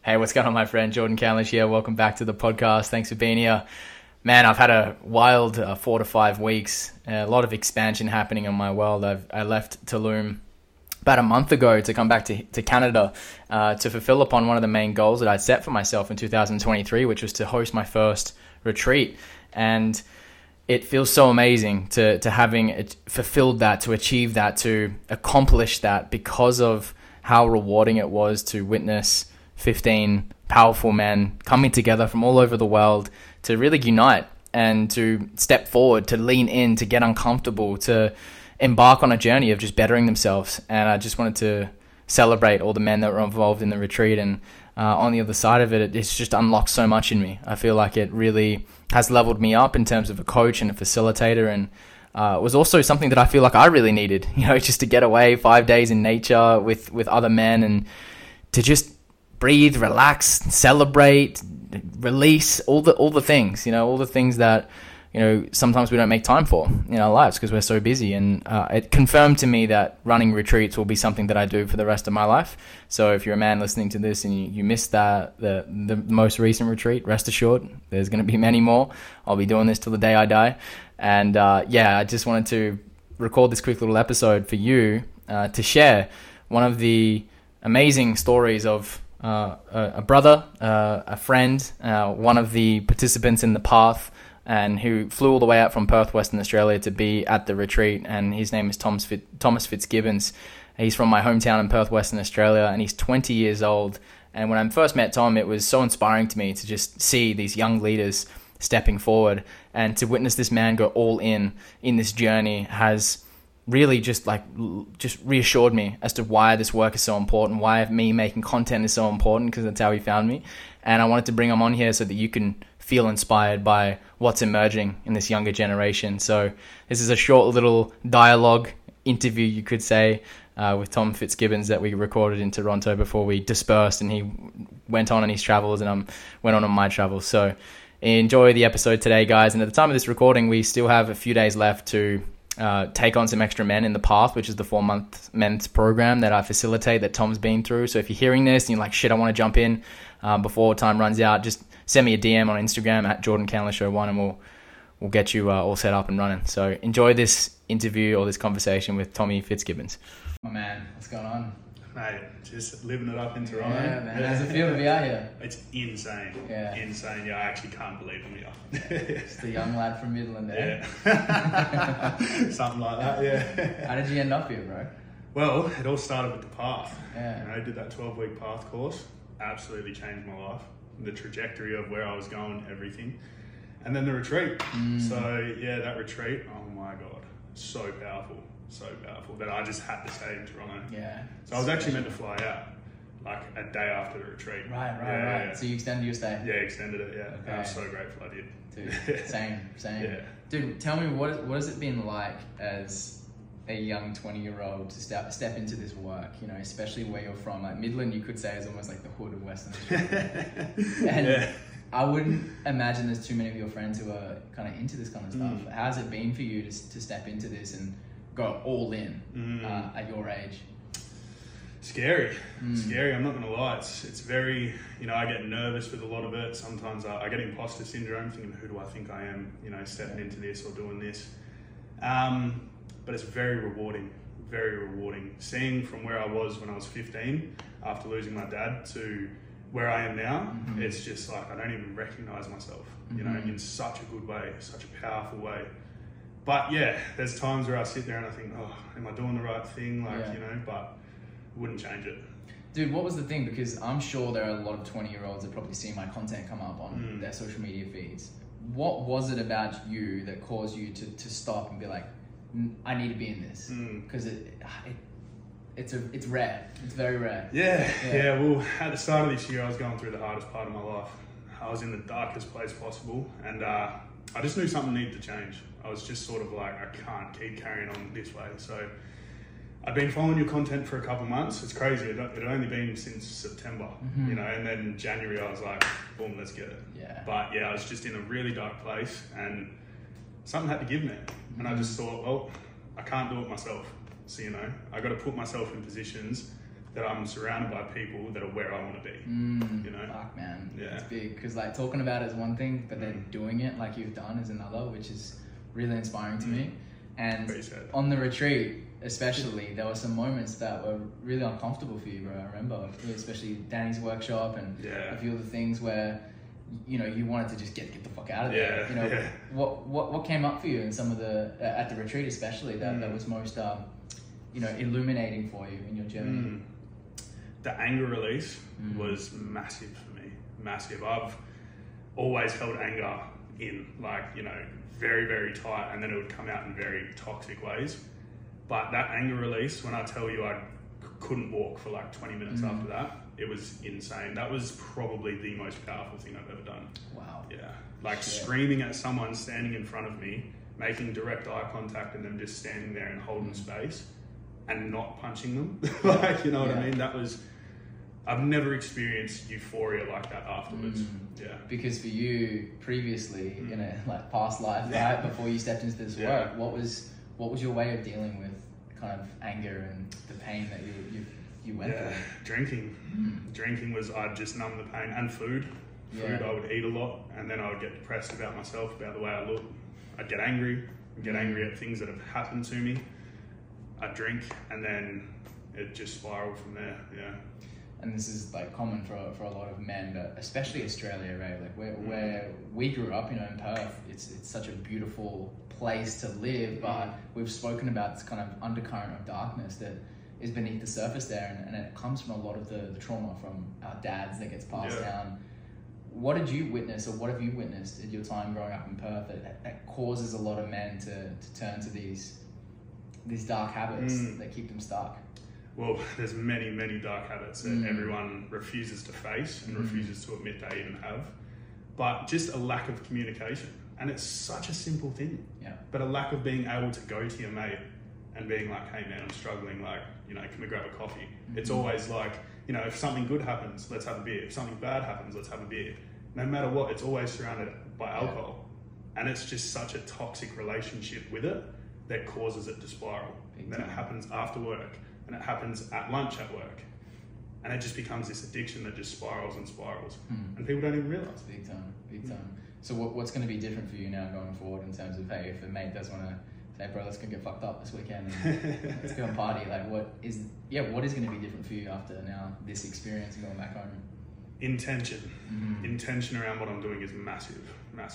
Hey, what's going on, my friend? Jordan Calish here. Welcome back to the podcast. Thanks for being here. Man, I've had a wild 4 to 5 weeks. A lot of expansion happening in my world. I left Tulum about a month ago to come back to Canada to fulfill upon one of the main goals that I'd set for myself in 2023, which was to host my first retreat. And it feels so amazing to having fulfilled that, to achieve that, to accomplish that, because of how rewarding it was to witness 15 powerful men coming together from all over the world to really unite and to step forward, to lean in, to get uncomfortable, to embark on a journey of just bettering themselves. And I just wanted to celebrate all the men that were involved in the retreat. And on the other side of it, it's just unlocked so much in me. I feel like it really has leveled me up in terms of a coach and a facilitator, and it was also something that I feel like I really needed, just to get away 5 days in nature with other men and to just breathe, relax, celebrate, release, all the things, all the things that, sometimes we don't make time for in our lives because we're so busy. And it confirmed to me that running retreats will be something that I do for the rest of my life. So if you're a man listening to this and you missed the most recent retreat, rest assured, there's going to be many more. I'll be doing this till the day I die. And I just wanted to record this quick little episode for you to share one of the amazing stories of a brother, a friend, one of the participants in the path, and who flew all the way out from Perth, Western Australia to be at the retreat. And his name is Thomas Fitzgibbons. He's from my hometown in Perth, Western Australia, and he's 20 years old. And when I first met Tom, it was so inspiring to me to just see these young leaders stepping forward, and to witness this man go all in this journey has really just reassured me as to why this work is so important, why me making content is so important, because that's how he found me. And I wanted to bring him on here so that you can feel inspired by what's emerging in this younger generation. So this is a short little dialogue interview, you could say, with Tom Fitzgibbons that we recorded in Toronto before we dispersed, and he went on his travels and I went on my travels. So enjoy the episode today, guys. And at the time of this recording, we still have a few days left to take on some extra men in the path, which is the 4-month men's program that I facilitate, that Tom's been through. So if you're hearing this and you're like, shit, I want to jump in before time runs out, just send me a DM on Instagram at Jordan Calish 01, and we'll get you all set up and running. So enjoy this interview or this conversation with Tommy Fitzgibbons. Oh man, what's going on? Mate, just living it up in Toronto. Yeah, man. How's it feel to be out here? It's insane. Yeah. Insane. Yeah, I actually can't believe I'm here. Just a young lad from Midland, eh? Yeah. Something like that, yeah. How did you end up here, bro? Well, it all started with the path. Yeah. I did that 12-week path course. Absolutely changed my life. The trajectory of where I was going, everything. And then the retreat. So, yeah, that retreat, oh my God, so powerful that I just had to stay in Toronto. Yeah. So I was actually meant to fly out like a day after the retreat. Right. Yeah. So you extended your stay? Yeah, extended it, yeah. Okay. I was so grateful I did. Dude, same. Yeah. Dude, tell me, what has it been like as a young 20-year-old to step into this work, especially where you're from? Like Midland, you could say, is almost like the hood of Western Australia. And yeah. I wouldn't imagine there's too many of your friends who are kind of into this kind of stuff. How's it been for you to step into this and go all in at your age? Scary. I'm not gonna lie. It's very, I get nervous with a lot of it. Sometimes I get imposter syndrome, thinking, who do I think I am, stepping into this or doing this. But it's very rewarding. Seeing from where I was when I was 15 after losing my dad to where I am now, it's just like I don't even recognize myself, in such a good way, such a powerful way. But yeah, there's times where I sit there and I think, oh, am I doing the right thing? But wouldn't change it. Dude, what was the thing? Because I'm sure there are a lot of 20-year-olds that probably see my content come up on their social media feeds. What was it about you that caused you to stop and be like, I need to be in this? Because it's rare. It's very rare. Yeah. Well, at the start of this year, I was going through the hardest part of my life. I was in the darkest place possible, and I just knew something needed to change. I was just sort of like, I can't keep carrying on this way. So I've been following your content for a couple months. It's crazy. It had only been since September, and then January I was like, boom, let's get it. Yeah. But yeah, I was just in a really dark place, and something had to give me. And I just thought, well, I can't do it myself. So, I got to put myself in positions that I'm surrounded by people that are where I want to be. You know? Fuck, man. Yeah. It's big. Because, like, talking about it is one thing, but then doing it like you've done is another, which is really inspiring to me. And on the retreat, especially, there were some moments that were really uncomfortable for you, bro. I remember, especially Danny's workshop and a few of the things where, you know, you wanted to just get the fuck out of there. You know, what came up for you in some of the at the retreat, especially that was most you know, illuminating for you in your journey? The anger release was massive for me. Massive. I've always held anger in, like, you know, very, very tight, and then it would come out in very toxic ways. But that anger release, when I tell you I couldn't walk for like 20 minutes after that, it was insane. That was probably the most powerful thing I've ever done. Wow. Yeah. Like screaming at someone standing in front of me, making direct eye contact, and them just standing there and holding space and not punching them. Like, you know what I mean? That was... I've never experienced euphoria like that afterwards. Yeah. Because for you, previously, in a like past life, right, before you stepped into this work, what was your way of dealing with kind of anger and the pain that you went through? Drinking. Drinking was, I'd just numb the pain, and food. Food, I would eat a lot, and then I would get depressed about myself, about the way I look. I'd get angry. At things that have happened to me. I'd drink, and then it just spiraled from there. Yeah. And this is like common for a lot of men, but especially Australia, right? Like where we grew up, you know, in Perth, it's such a beautiful place to live, but we've spoken about this kind of undercurrent of darkness that is beneath the surface there, and it comes from a lot of the trauma from our dads that gets passed down. What did you witness, or what have you witnessed in your time growing up in Perth that causes a lot of men to turn to these dark habits that keep them stuck? Well, there's many, many dark habits that everyone refuses to face and refuses to admit they even have. But just a lack of communication. And it's such a simple thing. Yeah. But a lack of being able to go to your mate and being like, hey man, I'm struggling, like, you know, can we grab a coffee? It's always like, you know, if something good happens, let's have a beer. If something bad happens, let's have a beer. No matter what, it's always surrounded by alcohol. And it's just such a toxic relationship with it that causes it to spiral. Then it happens after work. And it happens at lunch at work. And it just becomes this addiction that just spirals and spirals. And people don't even realise. Big time. So what's going to be different for you now going forward in terms of, hey, if a mate does want to say, bro, let's go get fucked up this weekend and let's go and party. Like, what is going to be different for you after now this experience and going back home? Intention. Intention around what I'm doing is massive.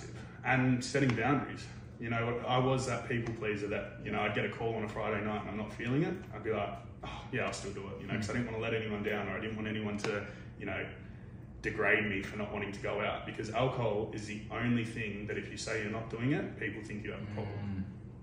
And setting boundaries. You know, I was that people pleaser that, you know, I'd get a call on a Friday night and I'm not feeling it. I'd be like, oh, yeah, I'll still do it, you know, because I didn't want to let anyone down, or I didn't want anyone to, you know, degrade me for not wanting to go out, because alcohol is the only thing that if you say you're not doing it, people think you have a problem.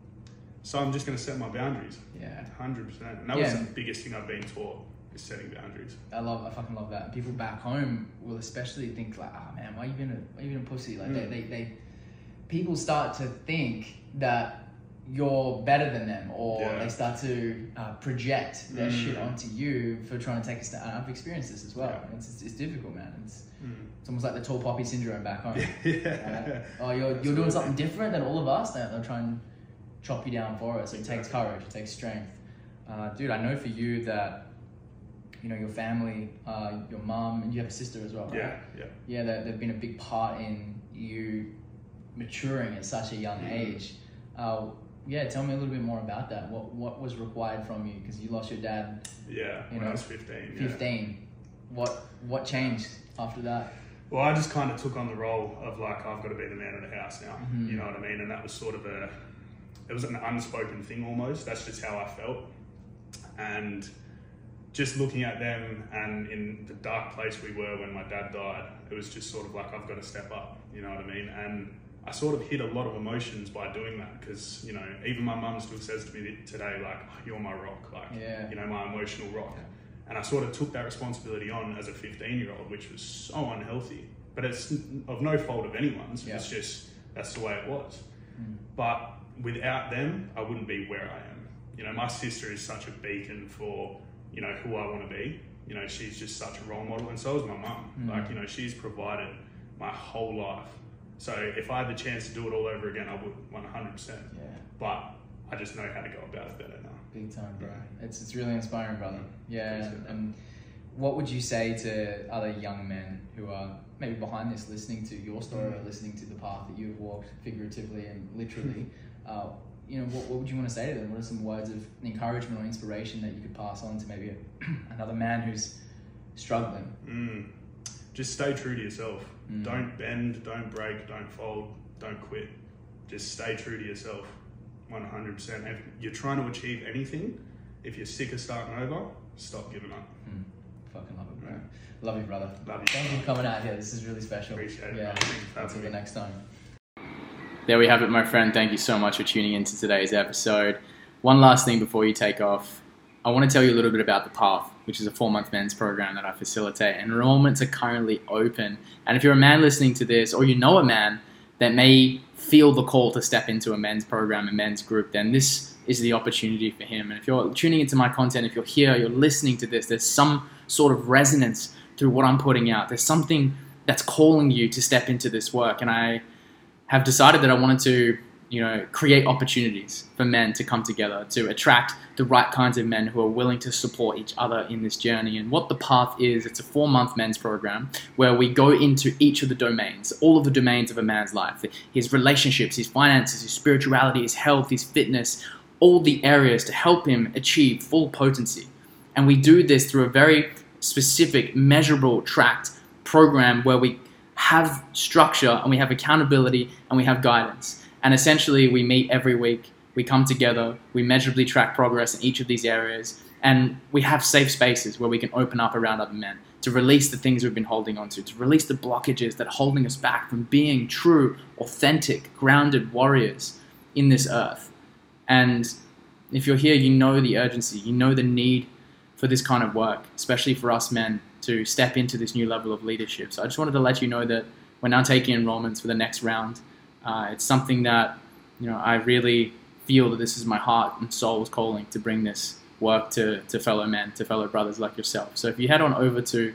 So I'm just going to set my boundaries. Yeah. 100%. And that was the biggest thing I've been taught, is setting boundaries. I fucking love that. People back home will especially think like, oh man, why are you being a pussy? Like people start to think that you're better than them, or they start to project their shit onto you for trying to take a step. And I've experienced this as well. Yeah. It's difficult, man. It's almost like the tall poppy syndrome back home. Oh, you're doing something different than all of us. They'll try and chop you down for it. So it takes courage, it takes strength. Dude, I know for you that, you know, your family, your mum, and you have a sister as well, right? Yeah, they've been a big part in you maturing at such a young age. Tell me a little bit more about that. What was required from you? Because you lost your dad. When I was 15. 15. What changed after that? Well, I just kind of took on the role of like, I've got to be the man of the house now. You know what I mean? And that was sort of it was an unspoken thing almost. That's just how I felt. And just looking at them, and in the dark place we were when my dad died, it was just sort of like, I've got to step up. You know what I mean? And I sort of hit a lot of emotions by doing that, because, you know, even my mum still says to me today, like, oh, you're my rock, like, you know, my emotional rock. Yeah. And I sort of took that responsibility on as a 15-year-old, which was so unhealthy. But it's of no fault of anyone's. It's just, that's the way it was. But without them, I wouldn't be where I am. You know, my sister is such a beacon for, you know, who I want to be. You know, she's just such a role model, and so is my mum. Like, you know, she's provided my whole life. So if I had the chance to do it all over again, I would 100%. But I just know how to go about it better now. Big time, bro. It's really inspiring, brother. Yeah, Appreciate that. and what would you say to other young men who are maybe behind this, listening to your story or listening to the path that you've walked figuratively and literally? What would you want to say to them? What are some words of encouragement or inspiration that you could pass on to maybe another man who's struggling? Just stay true to yourself. Don't bend, don't break, don't fold, don't quit. Just stay true to yourself, 100%. If you're trying to achieve anything, if you're sick of starting over, stop giving up. Fucking love it, bro. Love you, brother. Love you. Thank you for coming out here. This is really special. Appreciate it. Yeah. Thank you for having Until the me. next time. There we have it, my friend. Thank you so much for tuning into today's episode. One last thing before you take off. I want to tell you a little bit about The Path, which is a 4-month men's program that I facilitate. Enrollments are currently open. And if you're a man listening to this, or you know a man that may feel the call to step into a men's program, a men's group, then this is the opportunity for him. And if you're tuning into my content, if you're here, you're listening to this, there's some sort of resonance through what I'm putting out. There's something that's calling you to step into this work. And I have decided that I wanted to, create opportunities for men to come together, to attract the right kinds of men who are willing to support each other in this journey. And what The Path is, it's a 4-month men's program where we go into each of the domains, all of the domains of a man's life, his relationships, his finances, his spirituality, his health, his fitness, all the areas to help him achieve full potency. And we do this through a very specific, measurable, tracked program where we have structure and we have accountability and we have guidance. And essentially we meet every week, we come together, we measurably track progress in each of these areas, and we have safe spaces where we can open up around other men to release the things we've been holding on to release the blockages that are holding us back from being true, authentic, grounded warriors in this earth. And if you're here, you know the urgency, you know the need for this kind of work, especially for us men to step into this new level of leadership. So I just wanted to let you know that we're now taking enrollments for the next round. It's something that, I really feel that this is my heart and soul's calling to bring this work to fellow men, to fellow brothers like yourself. So if you head on over to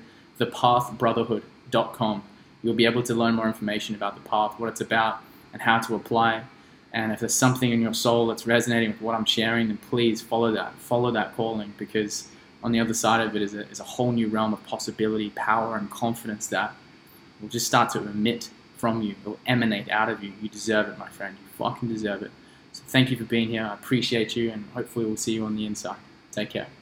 thepathbrotherhood.com, you'll be able to learn more information about The Path, what it's about, and how to apply. And if there's something in your soul that's resonating with what I'm sharing, then please follow that calling, because on the other side of it is a whole new realm of possibility, power, and confidence that will just start to emit from you. It will emanate out of you. You deserve it, my friend. You fucking deserve it. So thank you for being here. I appreciate you, and hopefully we'll see you on the inside. Take care.